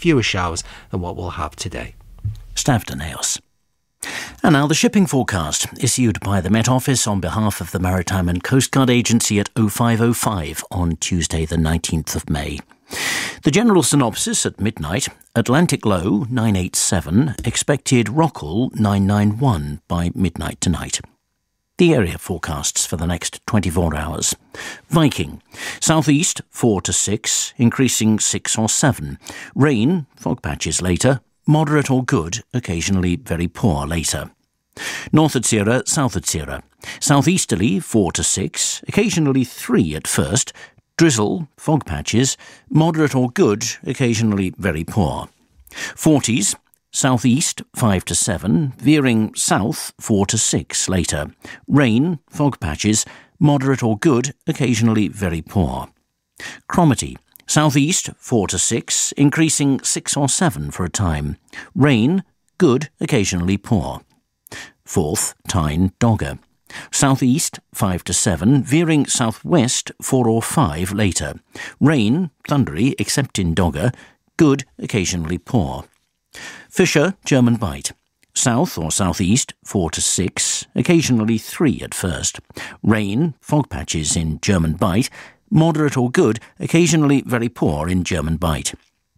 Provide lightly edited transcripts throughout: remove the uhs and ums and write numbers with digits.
fewer showers than what we'll have today. Stavden House. And now the shipping forecast, issued by the Met Office on behalf of the Maritime and Coast Guard Agency at 05:05 on Tuesday the 19th of May. The general synopsis at midnight: Atlantic low 987, expected Rockall 991 by midnight tonight. The area forecasts for the next 24 hours. Viking, southeast 4 to 6, increasing 6 or 7. Rain, fog patches later, moderate or good, occasionally very poor later. North Utsira, South Utsira, southeasterly 4 to 6, occasionally 3 at first. Drizzle, fog patches, moderate or good, occasionally very poor. Forties, southeast 5 to 7, veering south 4 to 6 later. Rain, fog patches, moderate or good, occasionally very poor. Cromarty, southeast 4 to 6, increasing 6 or 7 for a time. Rain, good, occasionally poor. Forth, Tyne, Dogger, southeast 5 to 7, veering southwest 4 or 5 later. Rain, thundery except in Dogger, good, occasionally poor. Fisher, German Bight, south or southeast 4 to 6, occasionally 3 at first. Rain, fog patches in German Bight, moderate or good, occasionally very poor in German Bight.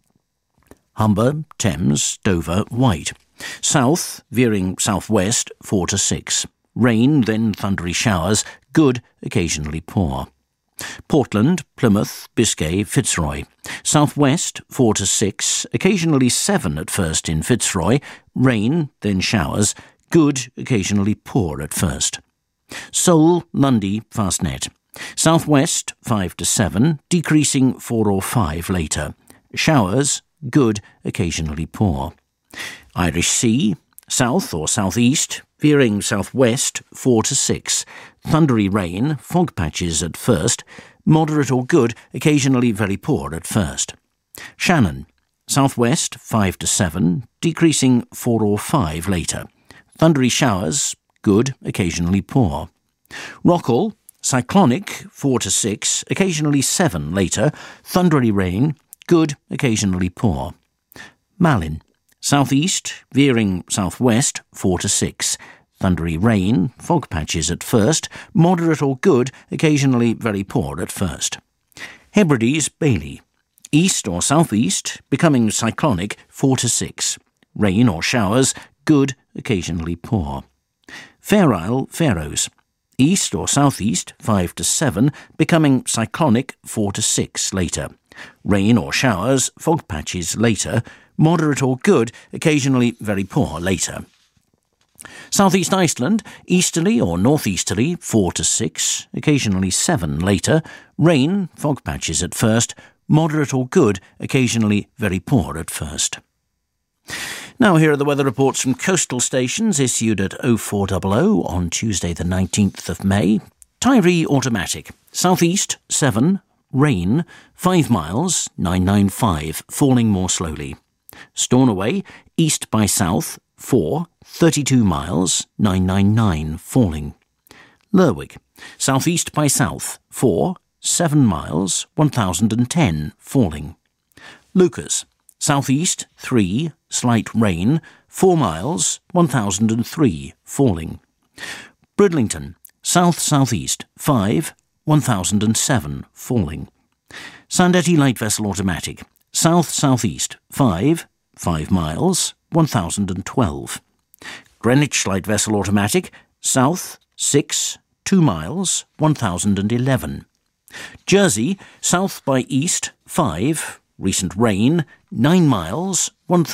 Humber, Thames, Dover, Wight, south, veering southwest 4 to 6. Rain, then thundery showers, good, occasionally poor. Portland, Plymouth, Biscay, Fitzroy, southwest 4 to 6, occasionally 7 at first in Fitzroy. Rain, then showers, good, occasionally poor at first. Seoul, Lundy, Fastnet, southwest 5 to 7, decreasing 4 or 5 later. Showers, good, occasionally poor. Irish Sea, south or southeast, veering southwest 4 to 6. Thundery rain, fog patches at first, moderate or good, occasionally very poor at first. Shannon, southwest 5 to 7, decreasing 4 or 5 later. Thundery showers, good, occasionally poor. Rockall, cyclonic 4 to 6, occasionally 7 later. Thundery rain, good, occasionally poor. Malin, southeast, veering southwest 4 to 6. Thundery rain, fog patches at first, moderate or good, occasionally very poor at first. Hebrides, Bailey, east or southeast, becoming cyclonic 4 to 6. Rain or showers, good, occasionally poor. Fair Isle, Faroes, east or southeast 5 to 7, becoming cyclonic 4 to 6 later. Rain or showers, fog patches later, moderate or good, occasionally very poor later. Southeast Iceland, easterly or northeasterly 4 to 6, occasionally 7 later. Rain, fog patches at first, moderate or good, occasionally very poor at first. Now here are the weather reports from coastal stations issued at 0400 on Tuesday the 19th of May. Tyree Automatic, southeast 7, rain 5 miles 995, falling more slowly. Stornoway, east by south 4, 32 miles 999, falling. Lerwick, southeast by south 4, 7 miles 1010, falling. Lucas, southeast 3, slight rain 4 miles 1003, falling. Bridlington, south-southeast 5, 1007, falling. Sandetti Light Vessel Automatic, south-southeast 5 miles 1012. Greenwich Light Vessel Automatic, south 6, 2 miles 1011. Jersey, south by east 5, recent rain 9 miles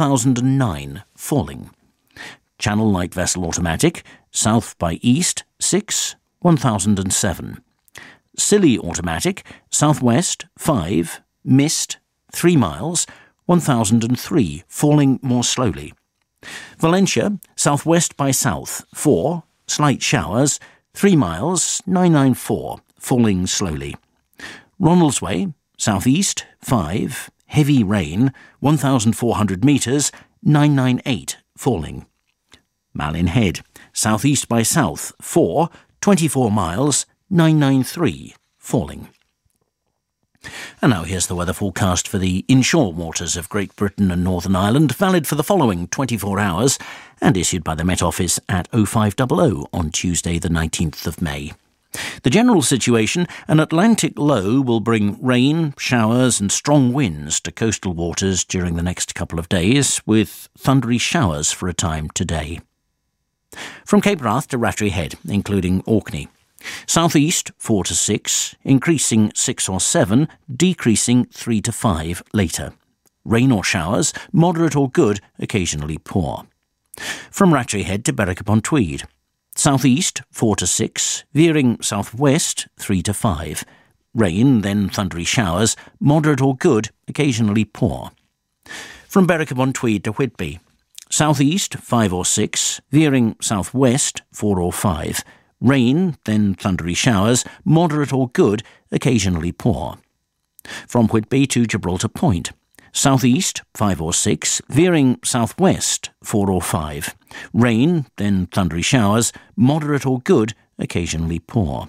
1009, falling. Channel Light Vessel Automatic, south by east 6, 1007. Scilly Automatic, southwest 5, mist 3 miles 1003, falling more slowly. Valencia, southwest by south 4, slight showers 3 miles 994, falling slowly. Ronaldsway, southeast 5, heavy rain 1400 metres 998, falling. Malin Head, southeast by south 4, 24 miles 993, falling. And now here's the weather forecast for the inshore waters of Great Britain and Northern Ireland, valid for the following 24 hours and issued by the Met Office at 0500 on Tuesday the 19th of May. The general situation, an Atlantic low will bring rain, showers and strong winds to coastal waters during the next couple of days, with thundery showers for a time today. From Cape Wrath to Rattray Head, including Orkney. Southeast 4 to 6, increasing 6 or 7, decreasing 3 to 5 later. Rain or showers, moderate or good, occasionally poor. From Rattray Head to Berwick upon Tweed. Southeast 4 to 6, veering southwest 3 to 5. Rain, then thundery showers, moderate or good, occasionally poor. From Berwick upon Tweed to Whitby. Southeast 5 or 6, veering southwest 4 or 5. Rain, then thundery showers, moderate or good, occasionally poor. From Whitby to Gibraltar Point. Southeast 5 or 6, veering southwest 4 or 5. Rain, then thundery showers, moderate or good, occasionally poor.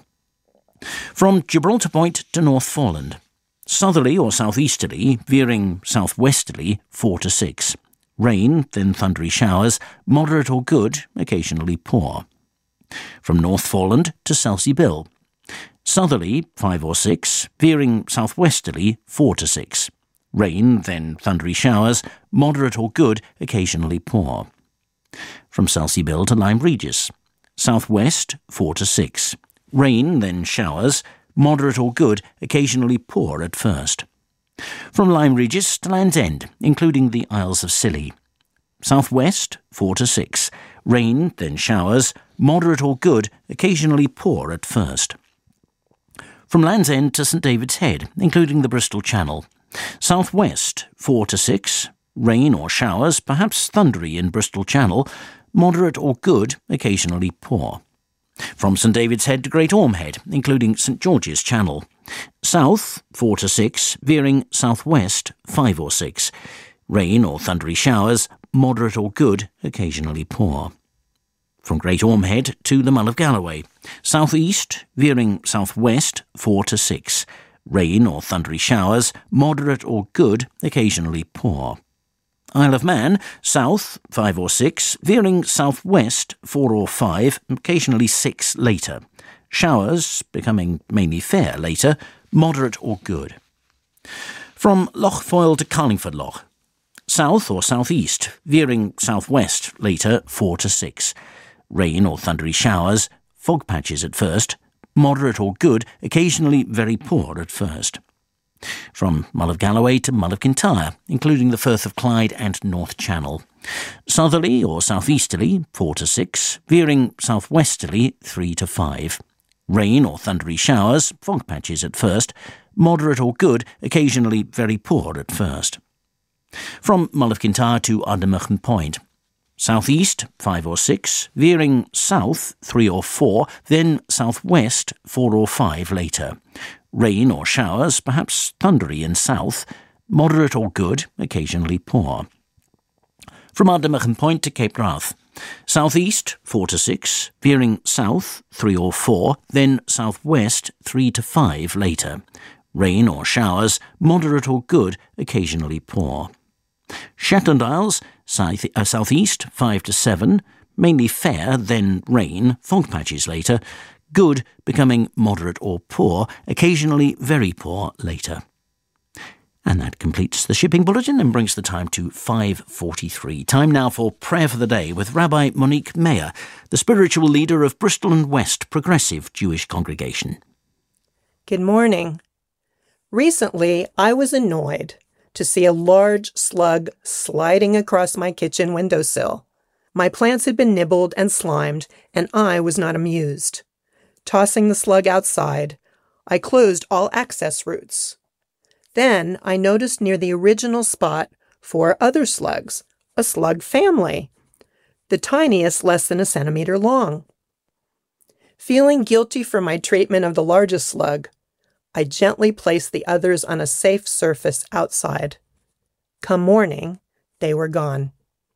From Gibraltar Point to Northforeland. Southerly or southeasterly, veering southwesterly 4 to 6. Rain, then thundery showers, moderate or good, occasionally poor. From Northforeland to Selsey Bill. Southerly 5 or 6, veering southwesterly 4 to 6. Rain, then thundery showers, moderate or good, occasionally poor. From Selsey Bill to Lyme Regis. Southwest 4 to 6. Rain, then showers, moderate or good, occasionally poor at first. From Lyme Regis to Land's End, including the Isles of Scilly. Southwest 4 to 6. Rain, then showers, moderate or good, occasionally poor at first. From Land's End to St David's Head, including the Bristol Channel. Southwest 4 to 6. Rain or showers, perhaps thundery in Bristol Channel, moderate or good, occasionally poor. From St David's Head to Great Orme Head, including St George's Channel. South 4 to 6, veering southwest 5 or 6. Rain or thundery showers, moderate or good, occasionally poor. From Great Orme Head to the Mull of Galloway. Southeast, veering southwest 4 to 6. Rain or thundery showers, moderate or good, occasionally poor. Isle of Man, south 5 or 6, veering southwest 4 or 5, occasionally 6 later. Showers, becoming mainly fair later, moderate or good. From Loch Foyle to Carlingford Loch. South or southeast, veering southwest later 4 to 6. Rain or thundery showers, fog patches at first, moderate or good, occasionally very poor at first. From Mull of Galloway to Mull of Kintyre, including the Firth of Clyde and North Channel. Southerly or southeasterly 4 to 6, veering southwesterly 3 to 5. Rain or thundery showers, fog patches at first, moderate or good, occasionally very poor at first. From Mull of Kintyre to Ardnamurchan Point. Southeast 5 or 6, veering south 3 or 4, then southwest 4 or 5 later. Rain or showers, perhaps thundery in south, moderate or good, occasionally poor. From Ardnamurchan Point to Cape Wrath. Southeast 4 to 6, veering south 3 or 4, then southwest 3 to 5 later. Rain or showers, moderate or good, occasionally poor. Shetland Isles, southeast 5 to 7, mainly fair, then rain, fog patches later. Good, becoming moderate or poor, occasionally very poor later. And that completes the shipping bulletin and brings the time to 5:43. Time now for Prayer for the Day with Rabbi Monique Mayer, the spiritual leader of Bristol and West Progressive Jewish Congregation. Good morning. Recently, I was annoyed to see a large slug sliding across my kitchen windowsill. My plants had been nibbled and slimed, and I was not amused. Tossing the slug outside, I closed all access routes. Then I noticed near the original spot 4 other slugs, a slug family, the tiniest less than a centimeter long. Feeling guilty for my treatment of the largest slug, I gently placed the others on a safe surface outside. Come morning, they were gone.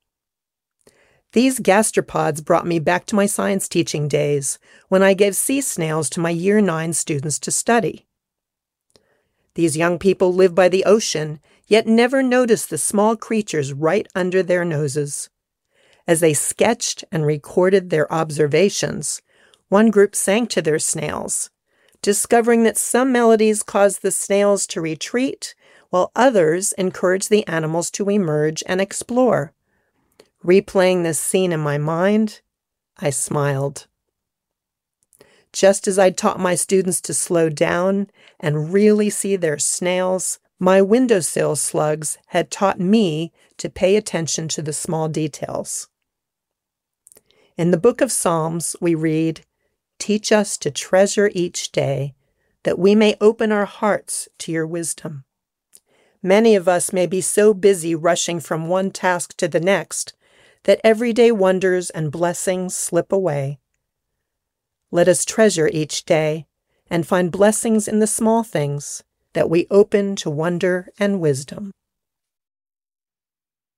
These gastropods brought me back to my science teaching days when I gave sea snails to my Year 9 students to study. These young people live by the ocean, yet never notice the small creatures right under their noses. As they sketched and recorded their observations, one group sang to their snails, discovering that some melodies cause the snails to retreat, while others encourage the animals to emerge and explore. Replaying this scene in my mind, I smiled. Just as I'd taught my students to slow down and really see their snails, my windowsill slugs had taught me to pay attention to the small details. In the book of Psalms, we read, "Teach us to treasure each day, that we may open our hearts to your wisdom." Many of us may be so busy rushing from one task to the next that everyday wonders and blessings slip away. Let us treasure each day and find blessings in the small things that we open to wonder and wisdom.